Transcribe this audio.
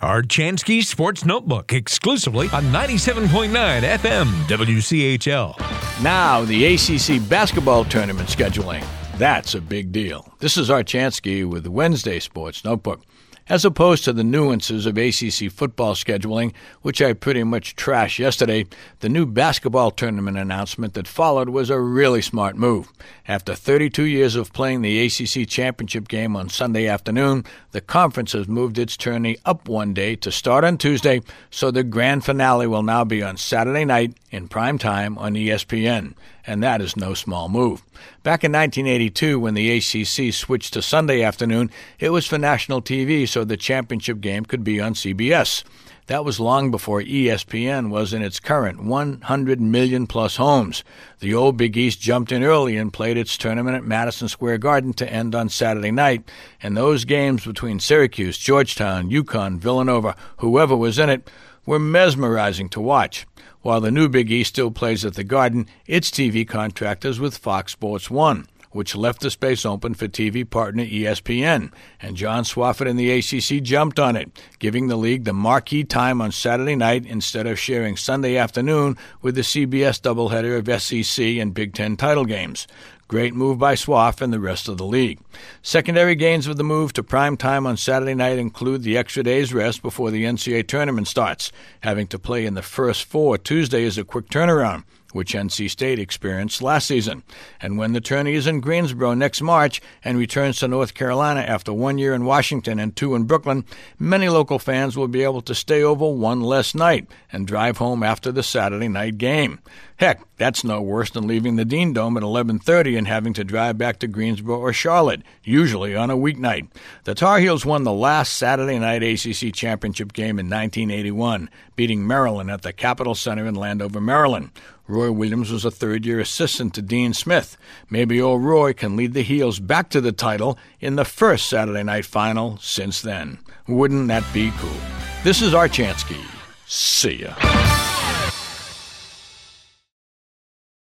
Archansky Sports Notebook, exclusively on 97.9 FM WCHL. Now, the ACC basketball tournament scheduling. That's a big deal. This is Archansky with the Wednesday Sports Notebook. As opposed to the nuances of ACC football scheduling, which I pretty much trashed yesterday, the new basketball tournament announcement that followed was a really smart move. After 32 years of playing the ACC championship game on Sunday afternoon, the conference has moved its tourney up one day to start on Tuesday, so the grand finale will now be on Saturday night in prime time on ESPN. And that is no small move. Back in 1982, when the ACC switched to Sunday afternoon, it was for national TV so the championship game could be on CBS. That was long before ESPN was in its current 100 million-plus homes. The old Big East jumped in early and played its tournament at Madison Square Garden to end on Saturday night, and those games between Syracuse, Georgetown, UConn, Villanova, whoever was in it, were mesmerizing to watch. While the new Big East still plays at the Garden, its TV contract is with Fox Sports 1, which left the space open for TV partner ESPN, and John Swofford and the ACC jumped on it, giving the league the marquee time on Saturday night instead of sharing Sunday afternoon with the CBS doubleheader of SEC and Big Ten title games. Great move by Swoff and the rest of the league. Secondary gains of the move to prime time on Saturday night include the extra day's rest before the NCAA tournament starts. Having to play in the first four Tuesday is a quick turnaround, which NC State experienced last season. And when the tourney is in Greensboro next March and returns to North Carolina after 1 year in Washington and 2 in Brooklyn, many local fans will be able to stay over one less night and drive home after the Saturday night game. Heck, that's no worse than leaving the Dean Dome at 11:30 and having to drive back to Greensboro or Charlotte, usually on a weeknight. The Tar Heels won the last Saturday night ACC championship game in 1981, beating Maryland at the Capitol Center in Landover, Maryland. Roy Williams was a third-year assistant to Dean Smith. Maybe old Roy can lead the Heels back to the title in the first Saturday night final since then. Wouldn't that be cool? This is Archansky. See ya.